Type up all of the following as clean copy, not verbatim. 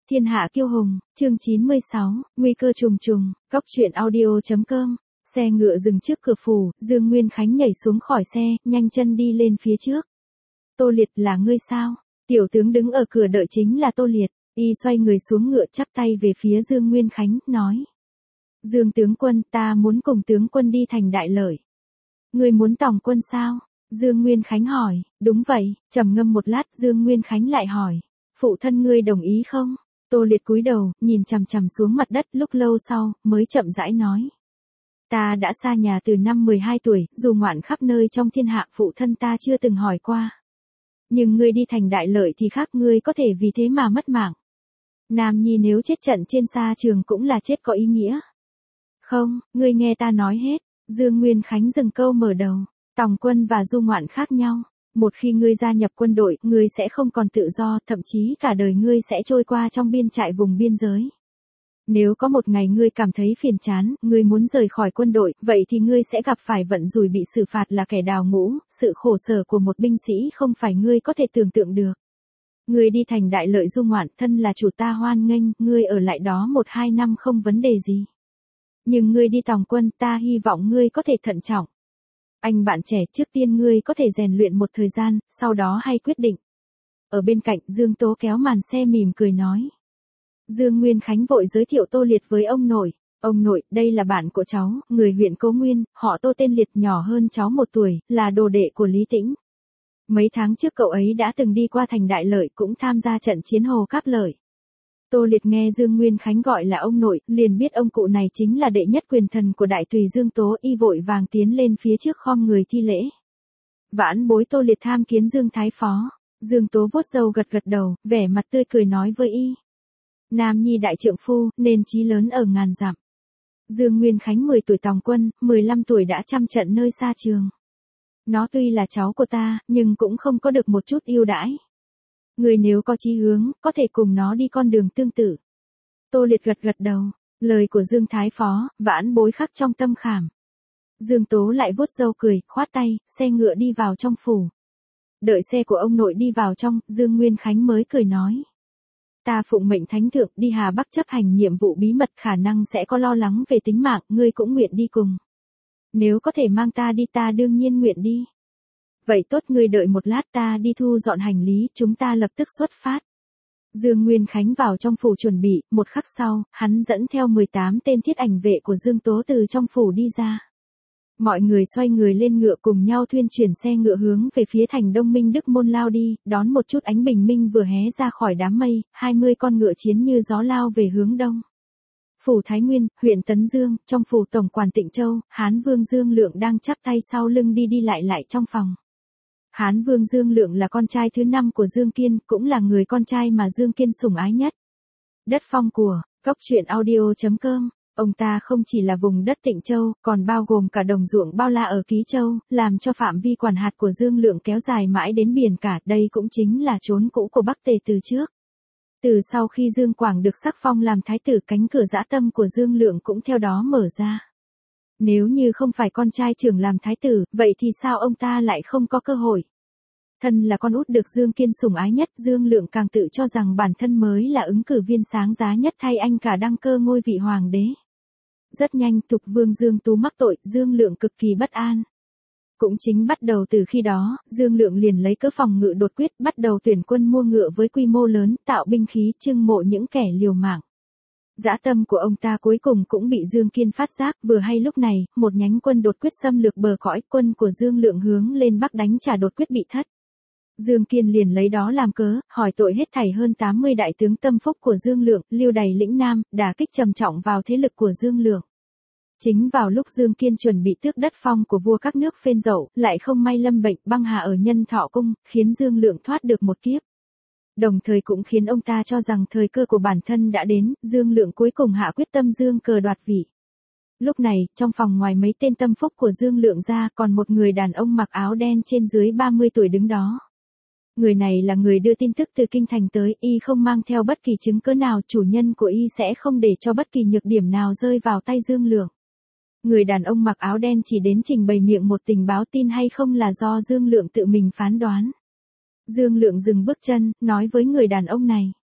Thiên hạ kiêu hùng, chương 96, nguy cơ trùng trùng, góc truyện audio.com. Xe ngựa dừng trước cửa phủ, Dương Nguyên Khánh nhảy xuống khỏi xe, nhanh chân đi lên phía trước. Tô Liệt, là ngươi sao? Tiểu tướng đứng ở cửa đợi chính là Tô Liệt, y xoay người xuống ngựa chắp tay về phía Dương Nguyên Khánh, nói. Dương tướng quân, ta muốn cùng tướng quân đi thành Đại Lợi. Ngươi muốn tòng quân sao? Dương Nguyên Khánh hỏi, đúng vậy. Trầm ngâm một lát, Dương Nguyên Khánh lại hỏi, phụ thân ngươi đồng ý không? Tô Liệt cúi đầu, nhìn chằm chằm xuống mặt đất, lúc lâu sau, mới chậm rãi nói. Ta đã xa nhà từ năm 12 tuổi, dù ngoạn khắp nơi trong thiên hạ, phụ thân ta chưa từng hỏi qua. Nhưng ngươi đi thành Đại Lợi thì khác, ngươi có thể vì thế mà mất mạng. Nam nhi nếu chết trận trên sa trường cũng là chết có ý nghĩa. Không, ngươi nghe ta nói hết. Dương Nguyên Khánh dừng câu mở đầu. Tòng quân và du ngoạn khác nhau. Một khi ngươi gia nhập quân đội, ngươi sẽ không còn tự do, thậm chí cả đời ngươi sẽ trôi qua trong biên trại vùng biên giới. Nếu có một ngày ngươi cảm thấy phiền chán, ngươi muốn rời khỏi quân đội, vậy thì ngươi sẽ gặp phải vận rủi bị xử phạt là kẻ đào ngũ, sự khổ sở của một binh sĩ không phải ngươi có thể tưởng tượng được. Ngươi đi thành Đại Lợi du ngoạn, thân là chủ ta hoan nghênh, ngươi ở lại đó 1-2 năm không vấn đề gì. Nhưng ngươi đi tòng quân, ta hy vọng ngươi có thể thận trọng. Anh bạn trẻ, trước tiên ngươi có thể rèn luyện một thời gian, sau đó hay quyết định. Ở bên cạnh, Dương Tố kéo màn xe mỉm cười nói. Dương Nguyên Khánh vội giới thiệu Tô Liệt với ông nội. Ông nội, đây là bạn của cháu, người huyện Cố Nguyên, họ Tô tên Liệt, nhỏ hơn cháu 1 tuổi, là đồ đệ của Lý Tĩnh. Mấy tháng trước cậu ấy đã từng đi qua thành Đại Lợi, cũng tham gia trận chiến Hồ Cáp Lợi. Tô Liệt nghe Dương Nguyên Khánh gọi là ông nội, liền biết ông cụ này chính là đệ nhất quyền thần của Đại Tùy Dương Tố, y vội vàng tiến lên phía trước khom người thi lễ. Vãn bối Tô Liệt tham kiến Dương Thái Phó. Dương Tố vuốt râu gật gật đầu, vẻ mặt tươi cười nói với y. Nam nhi đại trượng phu, nên chí lớn ở ngàn dặm. Dương Nguyên Khánh 10 tuổi tòng quân, 15 tuổi đã trăm trận nơi xa trường. Nó tuy là cháu của ta, nhưng cũng không có được một chút ưu đãi. Người nếu có chí hướng, có thể cùng nó đi con đường tương tự. Tô Liệt gật gật đầu, lời của Dương Thái Phó, vãn bối khắc trong tâm khảm. Dương Tố lại vuốt râu cười, khoát tay, xe ngựa đi vào trong phủ. Đợi xe của ông nội đi vào trong, Dương Nguyên Khánh mới cười nói. Ta phụng mệnh thánh thượng đi Hà Bắc chấp hành nhiệm vụ bí mật, khả năng sẽ có lo lắng về tính mạng, ngươi cũng nguyện đi cùng. Nếu có thể mang ta đi, ta đương nhiên nguyện đi. Vậy tốt, ngươi đợi một lát, ta đi thu dọn hành lý, chúng ta lập tức xuất phát. Dương Nguyên Khánh vào trong phủ chuẩn bị, một khắc sau, hắn dẫn theo 18 tên thiết ảnh vệ của Dương Tố từ trong phủ đi ra. Mọi người xoay người lên ngựa cùng nhau thuyên chuyển xe ngựa hướng về phía thành Đông Minh Đức Môn lao đi, đón một chút ánh bình minh vừa hé ra khỏi đám mây, 20 con ngựa chiến như gió lao về hướng đông. Phủ Thái Nguyên, huyện Tấn Dương, trong phủ tổng quản Tịnh Châu, Hán Vương Dương Lượng đang chắp tay sau lưng đi đi lại trong phòng. Hán Vương Dương Lượng là con trai thứ 5 của Dương Kiên, cũng là người con trai mà Dương Kiên sủng ái nhất. Đất phong của, góc truyện audio.com. Ông ta không chỉ là vùng đất Tịnh Châu, còn bao gồm cả đồng ruộng bao la ở Ký Châu, làm cho phạm vi quản hạt của Dương Lượng kéo dài mãi đến biển cả, đây cũng chính là trốn cũ của Bắc Tề từ trước. Từ sau khi Dương Quảng được sắc phong làm thái tử, cánh cửa dã tâm của Dương Lượng cũng theo đó mở ra. Nếu như không phải con trai trưởng làm thái tử, vậy thì sao ông ta lại không có cơ hội? Thân là con út được Dương Kiên sủng ái nhất, Dương Lượng càng tự cho rằng bản thân mới là ứng cử viên sáng giá nhất thay anh cả đăng cơ ngôi vị hoàng đế. Rất nhanh, Thục Vương Dương Tú mắc tội, Dương Lượng cực kỳ bất an. Cũng chính bắt đầu từ khi đó, Dương Lượng liền lấy cớ phòng ngự đột quyết, bắt đầu tuyển quân mua ngựa với quy mô lớn, tạo binh khí, trưng mộ những kẻ liều mạng. Dã tâm của ông ta cuối cùng cũng bị Dương Kiên phát giác, vừa hay lúc này, một nhánh quân đột quyết xâm lược bờ cõi, quân của Dương Lượng hướng lên Bắc đánh trả đột quyết bị thất. Dương Kiên liền lấy đó làm cớ, hỏi tội hết thảy hơn 80 đại tướng tâm phúc của Dương Lượng, lưu đày lĩnh Nam, đả kích trầm trọng vào thế lực của Dương Lượng. Chính vào lúc Dương Kiên chuẩn bị tước đất phong của vua các nước Phên Dậu, lại không may lâm bệnh băng hà ở Nhân Thọ Cung, khiến Dương Lượng thoát được một kiếp. Đồng thời cũng khiến ông ta cho rằng thời cơ của bản thân đã đến, Dương Lượng cuối cùng hạ quyết tâm dương cờ đoạt vị. Lúc này, trong phòng ngoài mấy tên tâm phúc của Dương Lượng ra, còn một người đàn ông mặc áo đen trên dưới 30 tuổi đứng đó. Người này là người đưa tin tức từ kinh thành tới, y không mang theo bất kỳ chứng cứ nào, chủ nhân của y sẽ không để cho bất kỳ nhược điểm nào rơi vào tay Dương Lượng. Người đàn ông mặc áo đen chỉ đến trình bày miệng một tình báo, tin hay không là do Dương Lượng tự mình phán đoán. Dương Lượng dừng bước chân, nói với người đàn ông này.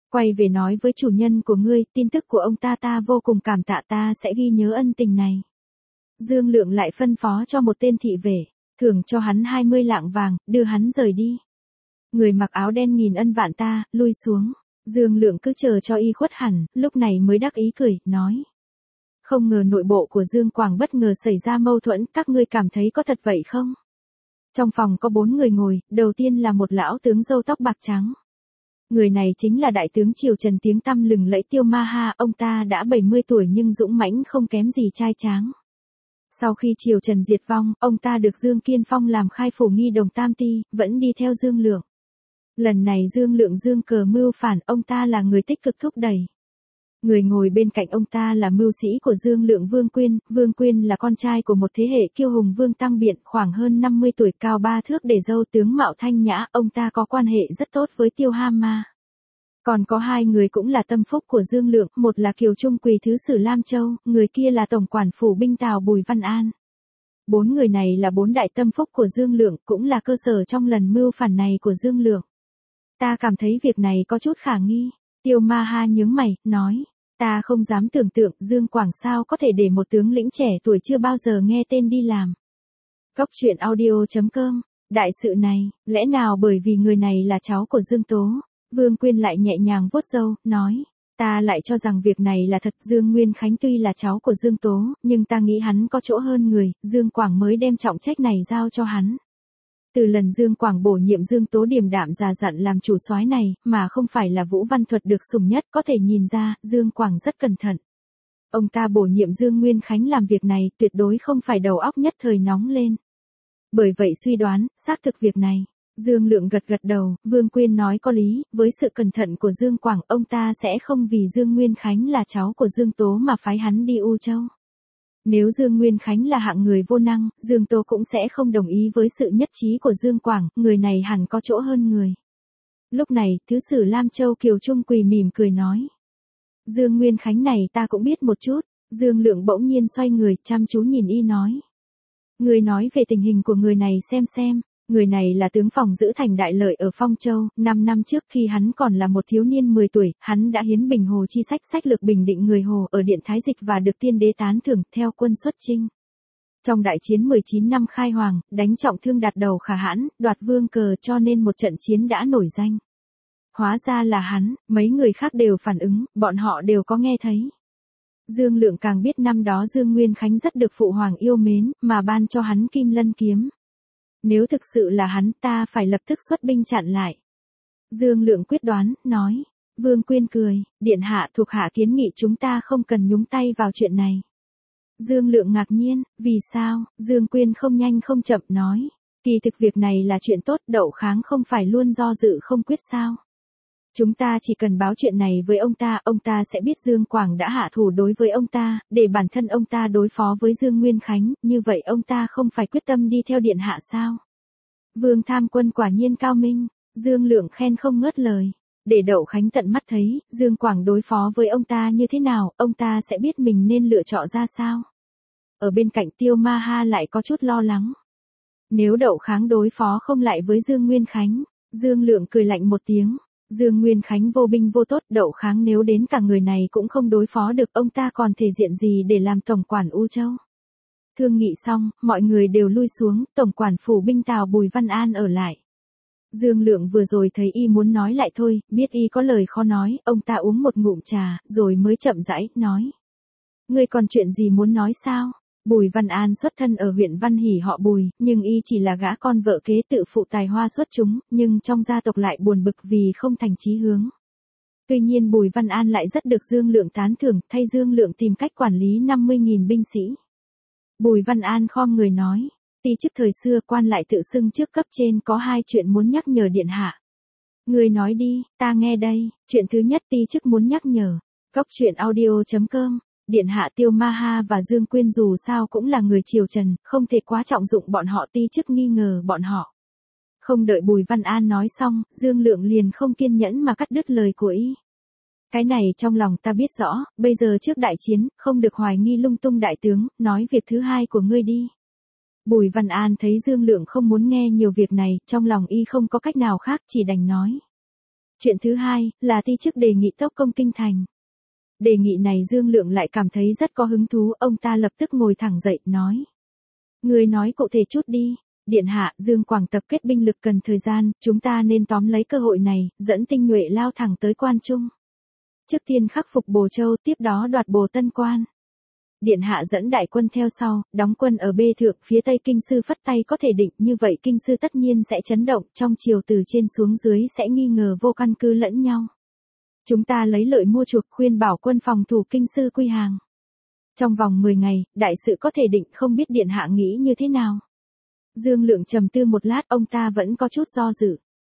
Quay về nói với chủ nhân của ngươi, tin tức của ông ta vô cùng cảm tạ, ta sẽ ghi nhớ ân tình này. Dương Lượng lại phân phó cho một tên thị vệ, thưởng cho hắn 20 lạng vàng, đưa hắn rời đi. Người mặc áo đen nhìn ân vạn ta, lui xuống. Dương Lượng cứ chờ cho y khuất hẳn, lúc này mới đắc ý cười, nói. Không ngờ nội bộ của Dương Quảng bất ngờ xảy ra mâu thuẫn, các ngươi cảm thấy có thật vậy không? Trong phòng có 4 người ngồi, đầu tiên là một lão tướng râu tóc bạc trắng. Người này chính là đại tướng Triều Trần tiếng tăm lừng lẫy Tiêu Ma Ha, ông ta đã 70 tuổi nhưng dũng mãnh không kém gì trai tráng. Sau khi Triều Trần diệt vong, ông ta được Dương Kiên phong làm khai phủ nghi đồng tam ti, vẫn đi theo Dương Lượng. Lần này Dương Lượng dương cờ mưu phản, ông ta là người tích cực thúc đẩy. Người ngồi bên cạnh ông ta là mưu sĩ của Dương Lượng Vương Quyên là con trai của một thế hệ kiêu hùng Vương Tăng Biện, khoảng hơn 50 tuổi, cao 3 thước, để râu, tướng mạo thanh nhã, ông ta có quan hệ rất tốt với Tiêu Ha Ma. Còn có 2 người cũng là tâm phúc của Dương Lượng, một là Kiều Trung Quỳ thứ sử Lam Châu, người kia là tổng quản phủ binh Tào Bùi Văn An. 4 người này là 4 đại tâm phúc của Dương Lượng, cũng là cơ sở trong lần mưu phản này của Dương Lượng. Ta cảm thấy việc này có chút khả nghi. Tiêu Ma Ha nhướng mày, nói. Ta không dám tưởng tượng Dương Quảng sao có thể để một tướng lĩnh trẻ tuổi chưa bao giờ nghe tên đi làm. Cốc truyện audio.com. Đại sự này, lẽ nào bởi vì người này là cháu của Dương Tố? Vương Quyên lại nhẹ nhàng vuốt râu, nói. Ta lại cho rằng việc này là thật. Dương Nguyên Khánh tuy là cháu của Dương Tố, nhưng ta nghĩ hắn có chỗ hơn người, Dương Quảng mới đem trọng trách này giao cho hắn. Từ lần Dương Quảng bổ nhiệm Dương Tố điềm đạm già dặn làm chủ soái này, mà không phải là Vũ Văn Thuật được sủng nhất, có thể nhìn ra, Dương Quảng rất cẩn thận. Ông ta bổ nhiệm Dương Nguyên Khánh làm việc này, tuyệt đối không phải đầu óc nhất thời nóng lên. Bởi vậy suy đoán, xác thực việc này. Dương Lượng gật gật đầu, Vương Quyên nói có lý, với sự cẩn thận của Dương Quảng, ông ta sẽ không vì Dương Nguyên Khánh là cháu của Dương Tố mà phái hắn đi U Châu. Nếu Dương Nguyên Khánh là hạng người vô năng, Dương Tố cũng sẽ không đồng ý với sự nhất trí của Dương Quảng, người này hẳn có chỗ hơn người. Lúc này, thứ sử Lam Châu Kiều Trung Quỳ mỉm cười nói. Dương Nguyên Khánh này ta cũng biết một chút. Dương Lượng bỗng nhiên xoay người, chăm chú nhìn y nói. Người nói về tình hình của người này xem. Người này là tướng phòng giữ thành Đại Lợi ở Phong Châu, 5 năm trước khi hắn còn là một thiếu niên 10 tuổi, hắn đã hiến Bình Hồ chi sách lược bình định người Hồ ở Điện Thái Dịch và được tiên đế tán thưởng, theo quân xuất chinh. Trong đại chiến 19 năm khai hoàng, đánh trọng thương Đạt Đầu Khả Hãn, đoạt vương cờ, cho nên một trận chiến đã nổi danh. Hóa ra là hắn, mấy người khác đều phản ứng, bọn họ đều có nghe thấy. Dương Lượng càng biết năm đó Dương Nguyên Khánh rất được phụ hoàng yêu mến, mà ban cho hắn Kim Lân kiếm. Nếu thực sự là hắn, ta phải lập tức xuất binh chặn lại. Dương Lượng quyết đoán, nói. Vương Quyên cười, điện hạ thuộc hạ kiến nghị chúng ta không cần nhúng tay vào chuyện này. Dương Lượng ngạc nhiên, vì sao? Dương Quyên không nhanh không chậm nói. Kỳ thực việc này là chuyện tốt, Đậu Kháng không phải luôn do dự không quyết sao? Chúng ta chỉ cần báo chuyện này với ông ta sẽ biết Dương Quảng đã hạ thủ đối với ông ta, để bản thân ông ta đối phó với Dương Nguyên Khánh, như vậy ông ta không phải quyết tâm đi theo điện hạ sao? Vương Tham Quân quả nhiên cao minh, Dương Lượng khen không ngớt lời. Để Đậu Khánh tận mắt thấy, Dương Quảng đối phó với ông ta như thế nào, ông ta sẽ biết mình nên lựa chọn ra sao. Ở bên cạnh Tiêu Ma Ha lại có chút lo lắng. Nếu Đậu Kháng đối phó không lại với Dương Nguyên Khánh, Dương Lượng cười lạnh một tiếng. Dương Nguyên Khánh vô binh vô tốt, Đậu Kháng nếu đến cả người này cũng không đối phó được, ông ta còn thể diện gì để làm tổng quản U Châu. Thương nghị xong, mọi người đều lui xuống, tổng quản phủ binh Tào Bùi Văn An ở lại. Dương Lượng vừa rồi thấy y muốn nói lại thôi, biết y có lời khó nói, ông ta uống một ngụm trà, rồi mới chậm rãi, nói. Ngươi còn chuyện gì muốn nói sao? Bùi Văn An xuất thân ở huyện Văn Hỷ họ Bùi, nhưng y chỉ là gã con vợ kế tự phụ tài hoa xuất chúng, nhưng trong gia tộc lại buồn bực vì không thành chí hướng. Tuy nhiên Bùi Văn An lại rất được Dương Lượng tán thưởng, thay Dương Lượng tìm cách quản lý 50.000 binh sĩ. Bùi Văn An khom người nói, ti chức thời xưa quan lại tự xưng trước cấp trên có 2 chuyện muốn nhắc nhở điện hạ. Người nói đi, ta nghe đây. Chuyện thứ nhất ti chức muốn nhắc nhở. Cốc truyện audio.com. Điện hạ Tiêu Ma Ha và Dương Quyên dù sao cũng là người Triều Trần, không thể quá trọng dụng bọn họ, ti chức nghi ngờ bọn họ. Không đợi Bùi Văn An nói xong, Dương Lượng liền không kiên nhẫn mà cắt đứt lời của y. Cái này trong lòng ta biết rõ, bây giờ trước đại chiến, không được hoài nghi lung tung đại tướng, nói việc thứ hai của ngươi đi. Bùi Văn An thấy Dương Lượng không muốn nghe nhiều việc này, trong lòng y không có cách nào khác, chỉ đành nói. Chuyện thứ hai, là ti chức đề nghị tốc công kinh thành. Đề nghị này Dương Lượng lại cảm thấy rất có hứng thú, ông ta lập tức ngồi thẳng dậy, nói. Người nói cụ thể chút đi. Điện hạ, Dương Quảng tập kết binh lực cần thời gian, chúng ta nên tóm lấy cơ hội này, dẫn tinh nhuệ lao thẳng tới Quan Trung. Trước tiên khắc phục Bồ Châu, tiếp đó đoạt Bồ Tân Quan. Điện hạ dẫn đại quân theo sau, đóng quân ở bê thượng, phía tây kinh sư phất tay có thể định, như vậy kinh sư tất nhiên sẽ chấn động, trong triều từ trên xuống dưới sẽ nghi ngờ vô căn cứ lẫn nhau. Chúng ta lấy lợi mua chuộc, khuyên bảo quân phòng thủ kinh sư quy hàng. Trong vòng 10 ngày, đại sự có thể định, không biết điện hạ nghĩ như thế nào. Dương Lượng trầm tư một lát, ông ta vẫn có chút do dự.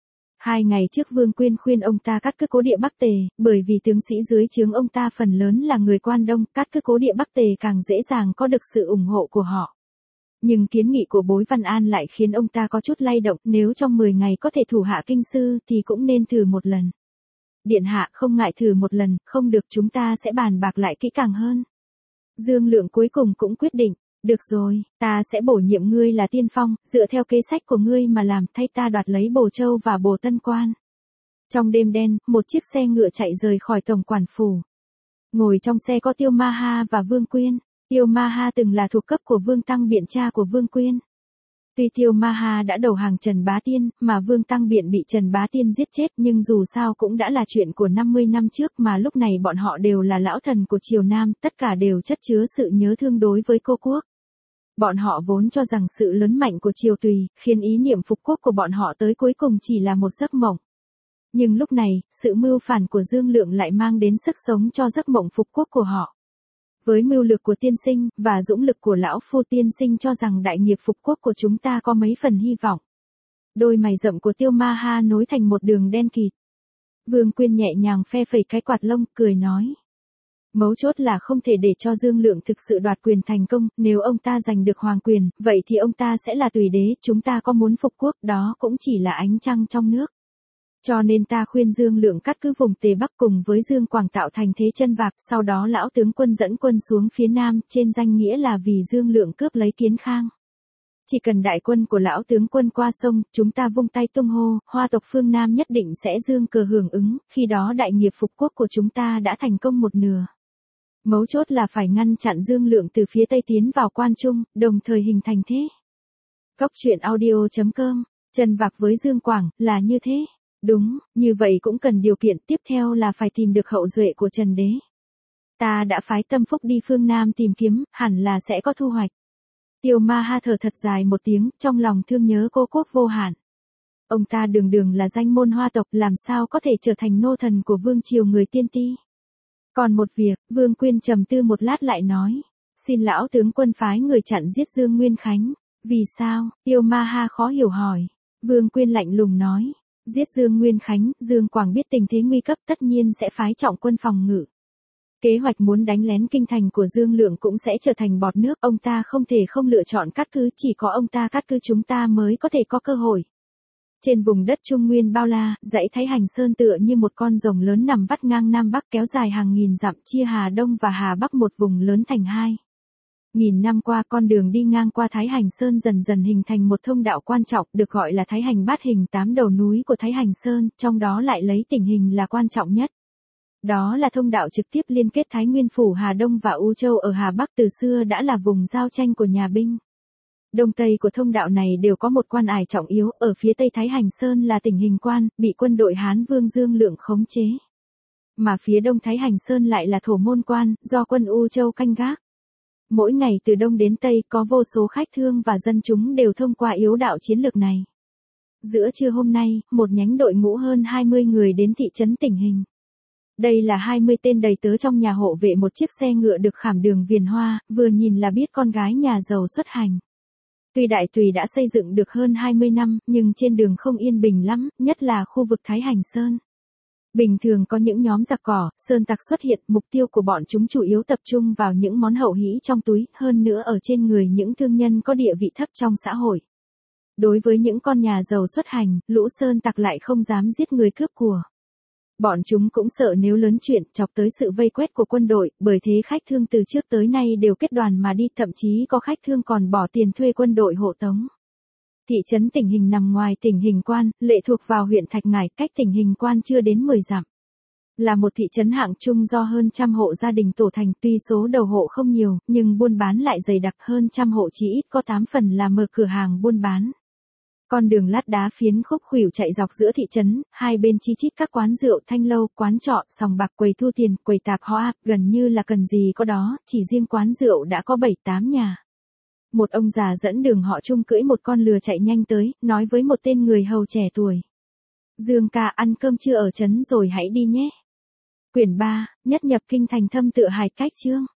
2 ngày trước Vương Quyên khuyên ông ta cắt cứ cố địa Bắc Tề, bởi vì tướng sĩ dưới trướng ông ta phần lớn là người Quan Đông, cắt cứ cố địa Bắc Tề càng dễ dàng có được sự ủng hộ của họ. Nhưng kiến nghị của Bối Văn An lại khiến ông ta có chút lay động, nếu trong 10 ngày có thể thủ hạ kinh sư thì cũng nên thử một lần. Điện hạ không ngại thử một lần, không được chúng ta sẽ bàn bạc lại kỹ càng hơn. Dương Lượng cuối cùng cũng quyết định. Được rồi, ta sẽ bổ nhiệm ngươi là tiên phong, dựa theo kế sách của ngươi mà làm, thay ta đoạt lấy Bồ Châu và Bồ Tân Quan. Trong đêm đen, một chiếc xe ngựa chạy rời khỏi tổng quản phủ. Ngồi trong xe có Tiêu Ma Ha và Vương Quyên. Tiêu Ma Ha từng là thuộc cấp của Vương Tăng Biện, cha của Vương Quyên. Tuy Tiêu Ma Ha đã đầu hàng Trần Bá Tiên, mà Vương Tăng Biện bị Trần Bá Tiên giết chết, nhưng dù sao cũng đã là chuyện của 50 năm trước, mà lúc này bọn họ đều là lão thần của triều Nam, tất cả đều chất chứa sự nhớ thương đối với cô quốc. Bọn họ vốn cho rằng sự lớn mạnh của triều Tùy, khiến ý niệm phục quốc của bọn họ tới cuối cùng chỉ là một giấc mộng. Nhưng lúc này, sự mưu phản của Dương Lượng lại mang đến sức sống cho giấc mộng phục quốc của họ. Với mưu lược của tiên sinh, và dũng lực của lão phu, tiên sinh cho rằng đại nghiệp phục quốc của chúng ta có mấy phần hy vọng. Đôi mày rậm của Tiêu Ma Ha nối thành một đường đen kịt. Vương Quyên nhẹ nhàng phe phẩy cái quạt lông, cười nói. Mấu chốt là không thể để cho Dương Lượng thực sự đoạt quyền thành công, nếu ông ta giành được hoàng quyền, vậy thì ông ta sẽ là tùy đế, chúng ta có muốn phục quốc đó cũng chỉ là ánh trăng trong nước. Cho nên ta khuyên Dương Lượng cắt cứ vùng Tề Bắc cùng với Dương Quảng tạo thành thế chân vạc, sau đó lão tướng quân dẫn quân xuống phía Nam, trên danh nghĩa là vì Dương Lượng cướp lấy Kiến Khang. Chỉ cần đại quân của lão tướng quân qua sông, chúng ta vung tay tung hô, Hoa tộc phương Nam nhất định sẽ dương cờ hưởng ứng, khi đó đại nghiệp phục quốc của chúng ta đã thành công một nửa. Mấu chốt là phải ngăn chặn Dương Lượng từ phía Tây tiến vào Quan Trung, đồng thời hình thành thế. Góc truyện audio.com, Trần Vạc với Dương Quảng, là như thế. Đúng, như vậy cũng cần điều kiện, tiếp theo là phải tìm được hậu duệ của Trần Đế. Ta đã phái Tâm Phúc đi phương Nam tìm kiếm, hẳn là sẽ có thu hoạch. Tiêu Ma Ha thở thật dài một tiếng, trong lòng thương nhớ cô quốc vô hạn. Ông ta đường đường là danh môn Hoa tộc, làm sao có thể trở thành nô thần của vương triều người Tiên Ti. Còn một việc, Vương Quyên trầm tư một lát lại nói. Xin lão tướng quân phái người chặn giết Dương Nguyên Khánh. Vì sao? Tiêu Ma Ha khó hiểu hỏi. Vương Quyên lạnh lùng nói. Giết Dương Nguyên Khánh, Dương Quảng biết tình thế nguy cấp tất nhiên sẽ phái trọng quân phòng ngự. Kế hoạch muốn đánh lén kinh thành của Dương Lượng cũng sẽ trở thành bọt nước, ông ta không thể không lựa chọn cắt cứ, chỉ có ông ta cắt cứ chúng ta mới có thể có cơ hội. Trên vùng đất Trung Nguyên bao la, dãy Thái Hành Sơn tựa như một con rồng lớn nằm vắt ngang Nam Bắc kéo dài hàng nghìn dặm, chia Hà Đông và Hà Bắc một vùng lớn thành hai. Nghìn năm qua, con đường đi ngang qua Thái Hành Sơn dần dần hình thành một thông đạo quan trọng, được gọi là Thái Hành Bát Hình, 8 đầu núi của Thái Hành Sơn, trong đó lại lấy Tỉnh Hình là quan trọng nhất. Đó là thông đạo trực tiếp liên kết Thái Nguyên Phủ Hà Đông và U Châu ở Hà Bắc, từ xưa đã là vùng giao tranh của nhà binh. Đông Tây của thông đạo này đều có một quan ải trọng yếu, ở phía Tây Thái Hành Sơn là Tỉnh Hình Quan, bị quân đội Hán Vương Dương Lượng khống chế. Mà phía Đông Thái Hành Sơn lại là Thổ Môn Quan, do quân U Châu canh gác. Mỗi ngày từ Đông đến Tây có vô số khách thương và dân chúng đều thông qua yếu đạo chiến lược này. Giữa trưa hôm nay, một nhánh đội ngũ hơn 20 người đến thị trấn Tỉnh Hình. Đây là 20 tên đầy tớ trong nhà hộ vệ một chiếc xe ngựa được khảm đường viền hoa, vừa nhìn là biết con gái nhà giàu xuất hành. Tuy Đại Tùy đã xây dựng được hơn 20 năm, nhưng trên đường không yên bình lắm, nhất là khu vực Thái Hành Sơn. Bình thường có những nhóm giặc cỏ, sơn tặc xuất hiện, mục tiêu của bọn chúng chủ yếu tập trung vào những món hậu hĩ trong túi, hơn nữa ở trên người những thương nhân có địa vị thấp trong xã hội. Đối với những con nhà giàu xuất hành, lũ sơn tặc lại không dám giết người cướp của. Bọn chúng cũng sợ nếu lớn chuyện chọc tới sự vây quét của quân đội, bởi thế khách thương từ trước tới nay đều kết đoàn mà đi, thậm chí có khách thương còn bỏ tiền thuê quân đội hộ tống. Thị trấn Tỉnh Hình nằm ngoài tỉnh Hình Quan, lệ thuộc vào huyện Thạch Ngải, cách tỉnh Hình Quan chưa đến 10 dặm. Là một thị trấn hạng trung do hơn trăm hộ gia đình tổ thành, tuy số đầu hộ không nhiều, nhưng buôn bán lại dày đặc, hơn trăm hộ chỉ ít có 8 phần là mở cửa hàng buôn bán. Con đường lát đá phiến khúc khuỷu chạy dọc giữa thị trấn, hai bên chi chít các quán rượu, thanh lâu, quán trọ, sòng bạc, quầy thu tiền, quầy tạp hóa, gần như là cần gì có đó, chỉ riêng quán rượu đã có 7-8 nhà. Một ông già dẫn đường họ Trung cưỡi một con lừa chạy nhanh tới, nói với một tên người hầu trẻ tuổi: Dương ca, ăn cơm chưa ở trấn rồi hãy đi nhé. Quyển 3, nhất nhập kinh thành thâm tựa hài cách chương.